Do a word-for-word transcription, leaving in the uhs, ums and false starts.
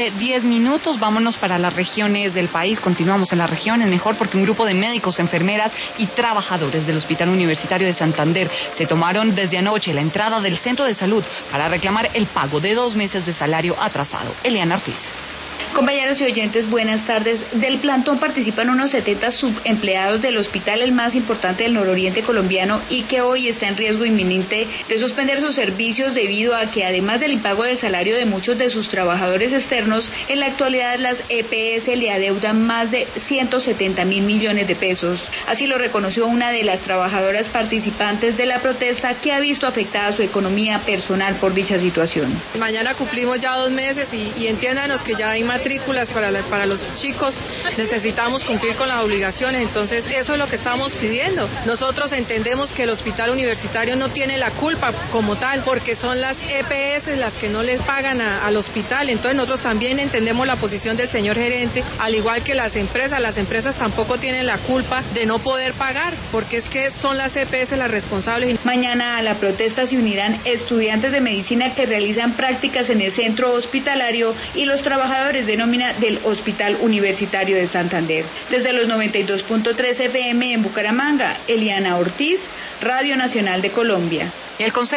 diez minutos, vámonos para las regiones del país. Continuamos en las regiones, mejor porque un grupo de médicos, enfermeras y trabajadores del Hospital Universitario de Santander se tomaron desde anoche la entrada del centro de salud para reclamar el pago de dos meses de salario atrasado. Eliana Ortiz. Compañeros y oyentes, buenas tardes. Del plantón participan unos setenta subempleados del hospital, el más importante del nororiente colombiano, y que hoy está en riesgo inminente de suspender sus servicios debido a que, además del impago del salario de muchos de sus trabajadores externos, en la actualidad las E P S le adeudan más de ciento setenta mil millones de pesos. Así lo reconoció una de las trabajadoras participantes de la protesta, que ha visto afectada su economía personal por dicha situación. Mañana cumplimos ya dos meses y, y entiéndanos que ya hay matrículas para, la, para los chicos, necesitamos cumplir con las obligaciones, entonces eso es lo que estamos pidiendo. Nosotros entendemos que el hospital universitario no tiene la culpa como tal, porque son las E P S las que no les pagan a, al hospital, entonces nosotros también entendemos la posición del señor gerente, al igual que las empresas, las empresas tampoco tienen la culpa de no poder pagar, porque es que son las E P S las responsables. Mañana a la protesta se unirán estudiantes de medicina que realizan prácticas en el centro hospitalario y los trabajadores de nómina del Hospital Universitario de Santander. Desde los noventa y dos punto tres F M en Bucaramanga, Eliana Ortiz, Radio Nacional de Colombia. El Consejo